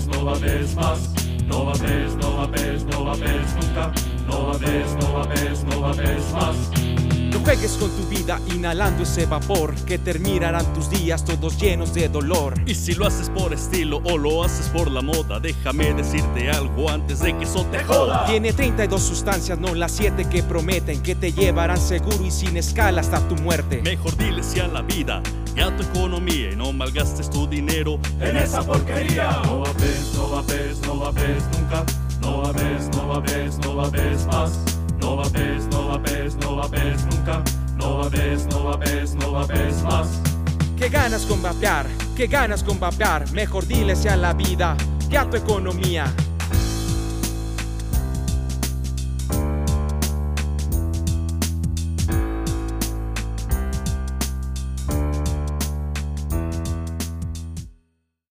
no vapes más. No vapes, no vapes, no vapes nunca. No vapes, no vapes, no vapes más. No juegues con tu vida inhalando ese vapor, que terminarán tus días todos llenos de dolor. Y si lo haces por estilo o lo haces por la moda, déjame decirte algo antes de que eso te joda. Tiene 32 sustancias, no las 7 que prometen, que te llevarán seguro y sin escala hasta tu muerte. Mejor dile sí a la vida y a tu economía y no malgastes tu dinero en esa porquería. No vapes, no vapes, no vapes nunca. No vapes, no vapes, no vapes más. No vapes, no vapes, no vapes nunca. No vapes, no vapes, no vapes más. ¿Qué ganas con vapear? ¿Qué ganas con vapear? Mejor dile sí a la vida y a tu economía.